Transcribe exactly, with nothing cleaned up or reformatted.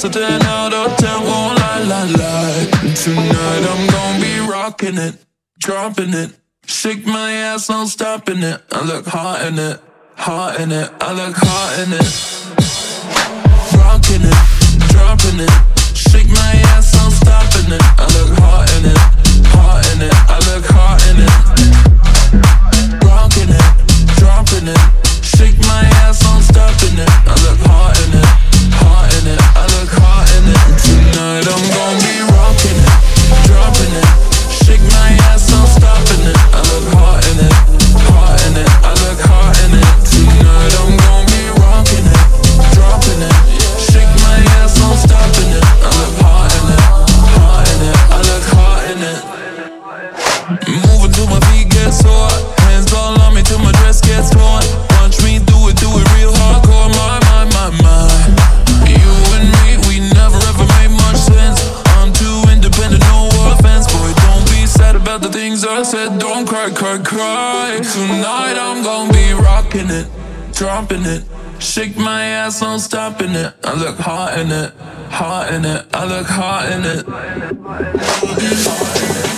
ten out of ten, won't lie, lie, lie. Tonight I'm gon' be rocking it, dropping it. Shake my ass, no stopping it. I look hot in it, hot in it. I look hot in it. Rocking it, dropping it. Shake my ass, no stopping it. I look hot in it, hot in it. I look hot in it. Rocking it, dropping it. Shake my ass, no stopping it. I look hot in it, hot in it. I look hot in it. Tonight I'm gon' be rocking it, dropping it. Shake my ass, no stopping it. I look hot in it, hot in it. I look hot in it. Tonight I'm gon' be rocking it, dropping it. Shake my ass, no stopping it. I look hot in it, hot in it. I look hot in it. Moving till my feet get sore. Hands all on me till my dress gets torn. Watch me do it, do it real hardcore. My, my, my, my. You and me, we never ever made much sense. I'm too independent, no offense. Boy, don't be sad about the things I said. Don't cry, cry, cry. Tonight I'm gon' be rocking it, dropping it. Shake my ass, no stopping it. I look hot in it, hot in it. I look hot in it.